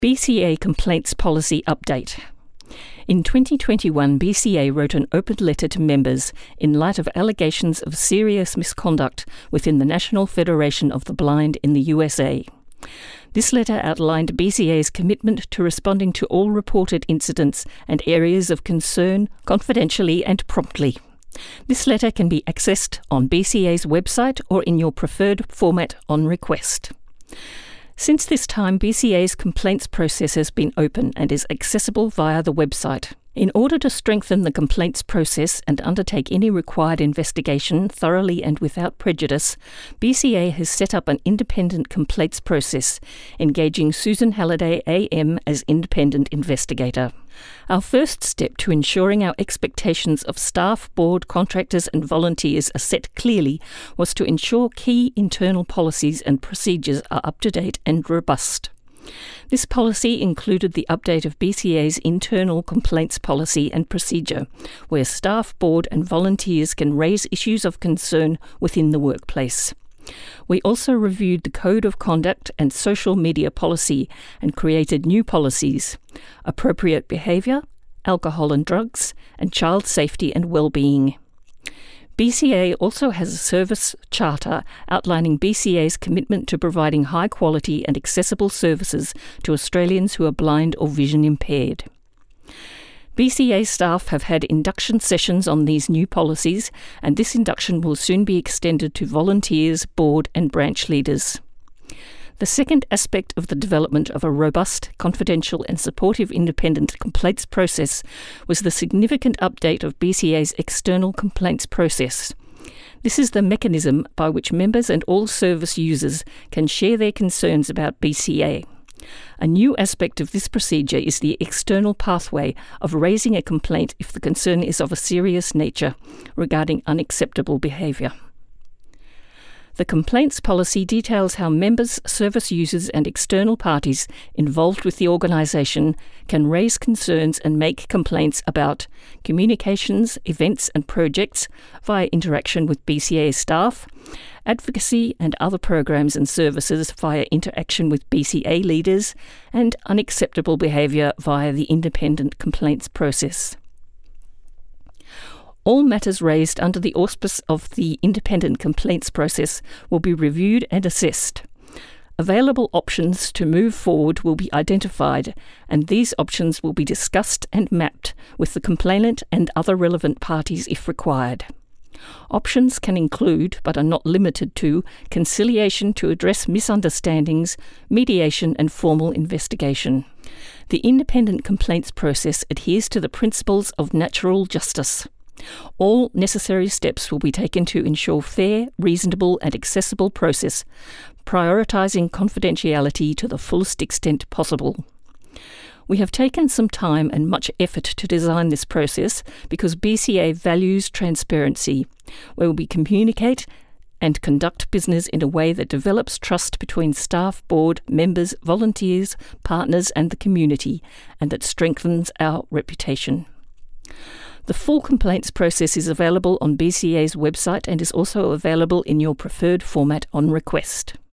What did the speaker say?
BCA Complaints Policy Update. In 2021, BCA wrote an open letter to members in light of allegations of serious misconduct within the National Federation of the Blind in the USA. This letter outlined BCA's commitment to responding to all reported incidents and areas of concern confidentially and promptly. This letter can be accessed on BCA's website or in your preferred format on request. Since this time, BCA's complaints process has been open and is accessible via the website. In order to strengthen the complaints process and undertake any required investigation thoroughly and without prejudice, BCA has set up an independent complaints process, engaging Susan Halliday AM as independent investigator. Our first step to ensuring our expectations of staff, board, contractors and volunteers are set clearly was to ensure key internal policies and procedures are up to date and robust. This policy included the update of BCA's internal complaints policy and procedure, where staff, board and volunteers can raise issues of concern within the workplace. We also reviewed the Code of Conduct and Social Media Policy and created new policies: appropriate behaviour, alcohol and drugs, and child safety and well-being. BCA also has a service charter outlining BCA's commitment to providing high-quality and accessible services to Australians who are blind or vision impaired. BCA staff have had induction sessions on these new policies, and this induction will soon be extended to volunteers, board and branch leaders. The second aspect of the development of a robust, confidential and supportive independent complaints process was the significant update of BCA's external complaints process. This is the mechanism by which members and all service users can share their concerns about BCA. A new aspect of this procedure is the external pathway of raising a complaint if the concern is of a serious nature regarding unacceptable behaviour. The complaints policy details how members, service users and external parties involved with the organisation can raise concerns and make complaints about communications, events and projects via interaction with BCA staff, advocacy and other programs and services via interaction with BCA leaders, and unacceptable behaviour via the independent complaints process. All matters raised under the auspice of the independent complaints process will be reviewed and assessed. Available options to move forward will be identified, and these options will be discussed and mapped with the complainant and other relevant parties if required. Options can include, but are not limited to, conciliation to address misunderstandings, mediation and formal investigation. The independent complaints process adheres to the principles of natural justice. All necessary steps will be taken to ensure fair, reasonable and accessible process, prioritising confidentiality to the fullest extent possible. We have taken some time and much effort to design this process because BCA values transparency, where we communicate and conduct business in a way that develops trust between staff, board, members, volunteers, partners and the community, and that strengthens our reputation. The full complaints process is available on BCA's website and is also available in your preferred format on request.